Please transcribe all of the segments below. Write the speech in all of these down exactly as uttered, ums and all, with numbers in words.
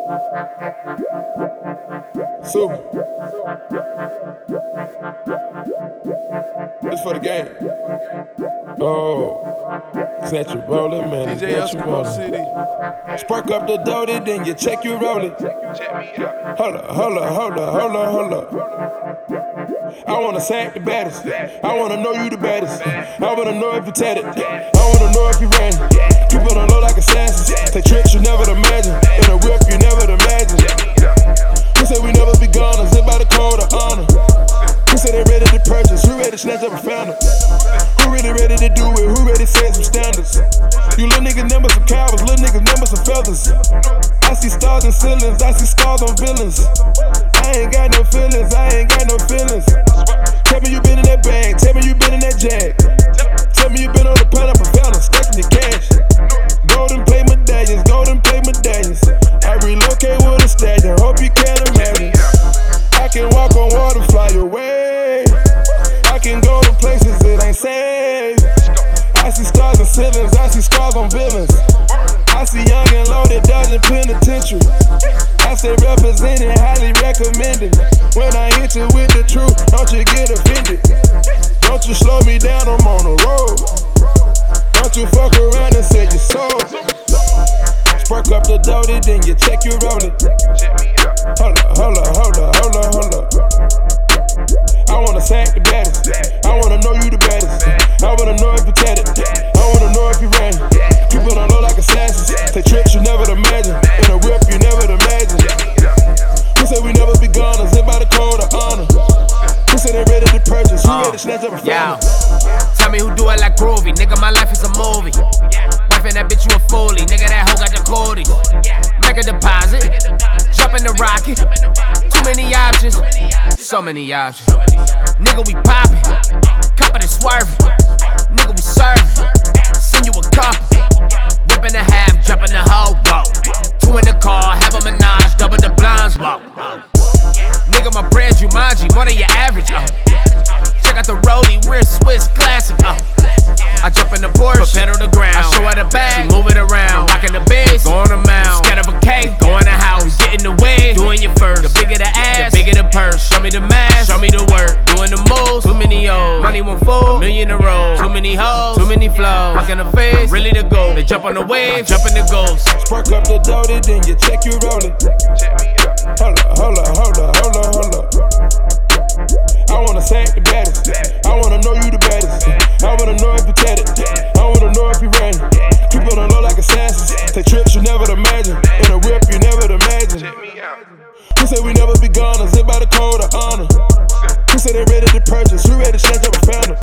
Super. This for the game. Oh, set you rollin', man. D J Eskimo City. Spark up the doty, then you check you rollin'. Hold up, hold up, hold up, hold up, hold up. I wanna sack the baddest. I wanna know you the baddest. I wanna know if you tatted. I wanna know if you ran. People don't look like assassins. Take trips you never imagine. In a whip you never imagine. Who said we never be goners? Live by the code of honor. Who said they ready to purchase? Who ready to snatch up a founder? Who really ready to do it? Who ready to set some standards? You little niggas number some cowards, little niggas number some feathers. I see stars and ceilings, I see scars on villains. I ain't got no feelings, I ain't got no feelings. Tell me you been in that bag, tell me you been in that jag. Tell me you been on the pineapple fountain, stacking your cash. Golden plate medallions, golden plate medallions. I relocate with a stallion, hope you can't imagine. I can walk on water, fly away. I can go to places it ain't safe. I see stars and ceilings, I see scars on villains. I see young and loaded, dodging penitentiary. I say represented, highly recommended. When I hit you with the truth, don't you get offended. Don't you slow me down, I'm on the road. Don't you fuck around and say you sold. Spark up the doty, then you check your rollin'. Hold up, hold up, hold up, hold up, hold up. I wanna sack the baddest. I wanna know you the baddest. I wanna know if you tatted. I wanna know if you ran. People don't look like assassins. Take trips you never imagine. In a whip you never imagine. Who said we never be goners? Live by the code of honor. Who said they ready to purchase? Who uh, ready to snatch up a family? Tell me who do it like Groovy. Nigga, my life is a movie. Wife and that bitch, you a foolie. Nigga, that hoe got the Cody. Make a deposit. Jump in the rocket. Too many options. So many options. Nigga, we poppin'. Copper and swerving. Nigga, we serving. Send you a couple. Whip in the half, jump in the hoe. Whoa. Two in the car, have a menage. Double the blinds. Whoa. Nigga, my brand Jumanji. More than your average. Oh. Check out the rollie, wrist, Swiss classic. Oh. I jump in the Porsche, pedal the ground. I show her the bag, she move it around. Rockin' the bass, go on the mount. Scared of a cake, go in the house. Get in the way, doing your first. The bigger the ass, the bigger the purse. Show me the mask, show me the work. Doing the moves, too many O's. Money won't fool, a million a roll. Too many hoes, too many flows. Fuck in the face, really the goal. They jump on the wave, jump in the ghost. Spark up the doty, then you check your rollin'. Hold up, hold up, hold up, hold up, hold up. I wanna sack the baddest. I wanna know you the baddest. I wanna know if you tatted. I wanna know if you ran. People don't look like assassins. Take trips you never imagine. In a whip you never imagine. Who said we never be goners? Live by the code of honor. Who said they ready to purchase? Who ready to snatch up a founder?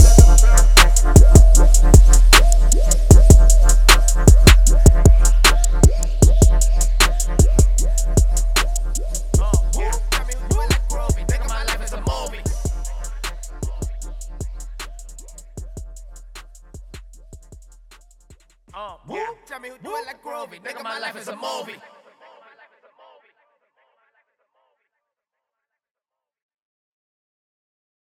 Uh, yeah. Tell me who do it like Groovy. Nigga, my life is a movie.